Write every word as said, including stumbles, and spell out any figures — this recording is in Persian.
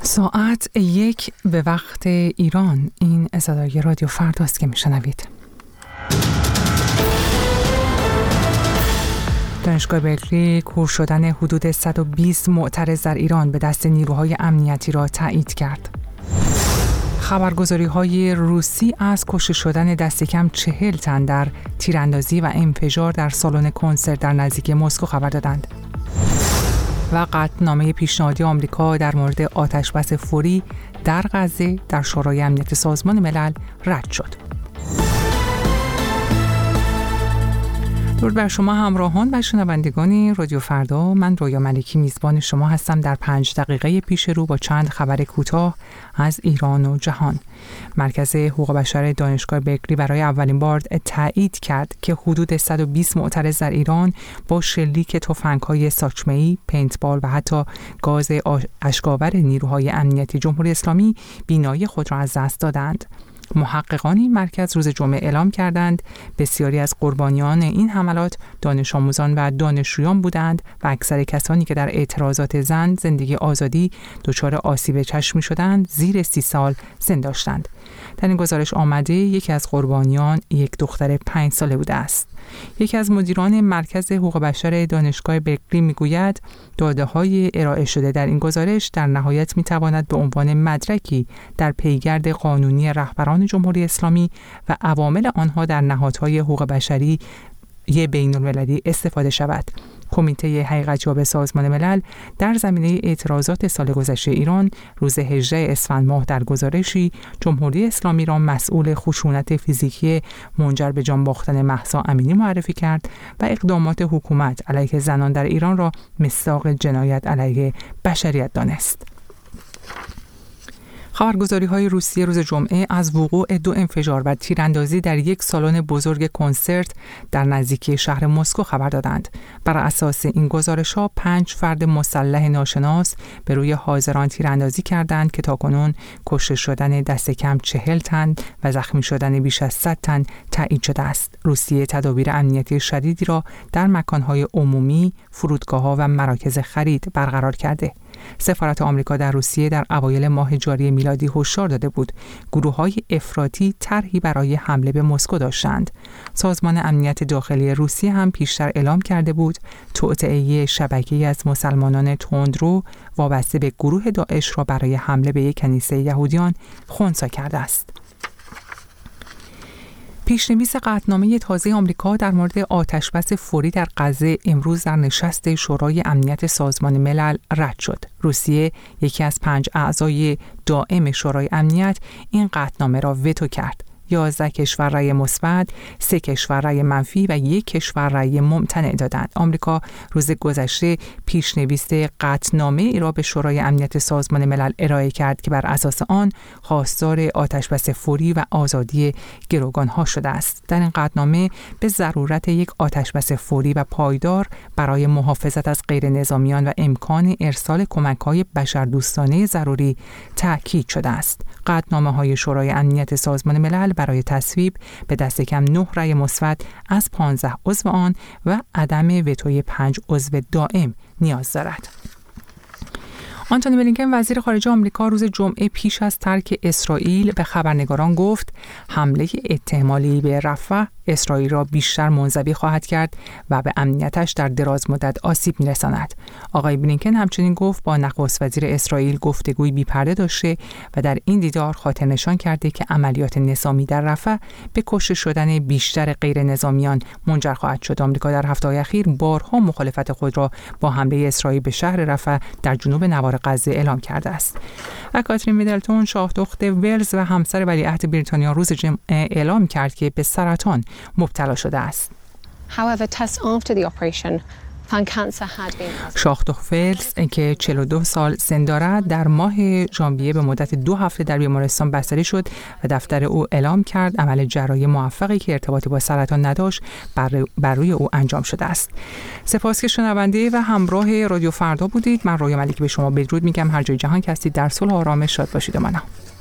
ساعت یک به وقت ایران. این صدای رادیو فرداست که میشنوید. دانشگاه برکلی کور شدن حدود صد و بیست معترض در ایران به دست نیروهای امنیتی را تایید کرد. خبرگزاری‌های روسی از کشته شدن دست کم چهل تن در تیراندازی و انفجار در سالن کنسرت در نزدیک مسکو خبر دادند. و قطعنامه پیشنهادی آمریکا در مورد آتشبس فوری در غزه در شورای امنیت سازمان ملل رد شد. درود بر شما همراهان و شنوندگان رادیو فردا. من رویا ملکی میزبان شما هستم در پنج دقیقه پیش رو با چند خبر کوتاه از ایران و جهان. مرکز حقوق بشر دانشگاه برکلی برای اولین بار تایید کرد که حدود صد و بیست معترض در ایران با شلیک تفنگ‌های ساچمه‌ای، پینتبال و حتی گاز اشک‌آور نیروهای امنیتی جمهوری اسلامی بینایی خود را از دست دادند. محققان این مرکز روز جمعه اعلام کردند بسیاری از قربانیان این حملات دانش آموزان و دانشجویان بودند و اکثر کسانی که در اعتراضات زن زندگی آزادی دچار آسیب چشمی شدند زیر سی سال سن داشتند. در این گزارش آمده یکی از قربانیان یک دختر پنج ساله بوده است. یکی از مدیران مرکز حقوق بشر دانشگاه برکلی میگوید داده‌های ارائه شده در این گزارش در نهایت میتواند به عنوان مدرکی در پیگرد قانونی رهبران جمهوری اسلامی و عوامل آنها در نهادهای حقوق بشری بین‌المللی استفاده شود. کمیته حقیقت‌یاب سازمان ملل در زمینه اعتراضات سال گذشته ایران روز هجدهم اسفند ماه در گزارشی جمهوری اسلامی را مسئول خشونت فیزیکی منجر به جان باختن مهسا امینی معرفی کرد و اقدامات حکومت علیه زنان در ایران را مصداق جنایت علیه بشریت دانست. خبرگزاری‌های روسیه روز جمعه از وقوع دو انفجار و تیراندازی در یک سالن بزرگ کنسرت در نزدیکی شهر مسکو خبر دادند. بر اساس این گزارش‌ها پنج فرد مسلح ناشناس به روی حاضران تیراندازی کردند که تاکنون کشته شدن دست کم چهل تن و زخمی شدن بیش از صد تن تایید شده است. روسیه تدابیر امنیتی شدیدی را در مکان‌های عمومی، فرودگاه‌ها و مراکز خرید برقرار کرده. سفارت آمریکا در روسیه در اوایل ماه جاری میلادی هشدار داده بود گروه‌های افراطی طرحی برای حمله به مسکو داشتند. سازمان امنیت داخلی روسیه هم پیشتر اعلام کرده بود توطئه شبکه‌ای از مسلمانان تندرو وابسته به گروه داعش را برای حمله به یک کنیسه یهودیان خنثی کرده است. پیشنویس قطعنامه تازه آمریکا در مورد آتشبس فوری در غزه امروز در نشست شورای امنیت سازمان ملل رد شد. روسیه یکی از پنج اعضای دائم شورای امنیت این قطعنامه را وتو کرد. یازده کشور رأی مثبت، سه کشور رأی منفی و یک کشور رأی ممتنع دادند. آمریکا روز گذشته پیشنویس قطعنامه ای را به شورای امنیت سازمان ملل ارائه کرد که بر اساس آن خواستار آتشبس فوری و آزادی گروگانها شده است. در این قطعنامه به ضرورت یک آتشبس فوری و پایدار برای محافظت از غیر نظامیان و امکان ارسال کمک‌های بشردوستانه ضروری تاکید شده است. قطعنامه‌های شورای امنیت سازمان ملل برای تصویب به دست کم نه رأی مثبت از پانزده عضو آن و عدم وتوی پنج عضو دائم نیاز دارد. آنتونی بلینکن وزیر خارجه آمریکا روز جمعه پیش از ترک اسرائیل به خبرنگاران گفت حمله احتمالی به رفح اسرائیل را بیشتر منزوی خواهد کرد و به امنیتش در دراز مدت آسیب می‌رساند. آقای بلینکن همچنین گفت با نخست وزیر اسرائیل گفتگوی بی‌پرده داشته و در این دیدار خاطر نشان کرده که عملیات نظامی در رفح به کشته شدن بیشتر غیر نظامیان منجر خواهد شد. آمریکا در هفته‌های اخیر بارها مخالفت خود را با حمله اسرائیل به شهر رفح در جنوب نوار غزه اعلام کرده است. و کاترین میدلتون شاهدخت ولز و همسر ولیعهد بریتانیا روز جمعه اعلام کرد که به سرطان مبتلا شده است. However, tests after the operation found cancer had been. شاهدخت ولز که چهل و دو سال سن دارد در ماه ژانویه به مدت دو هفته در بیمارستان بستری شد و دفتر او اعلام کرد عمل جراحی موفقی که ارتباطی با سرطان نداشت بر, بر روی او انجام شده است. سپاس که شنونده و همراه رادیو فردا بودید. من رویا ملکی به شما بدرود میگم. هر جای جهان که هستید در صلح و آرامش شاد باشید و منم.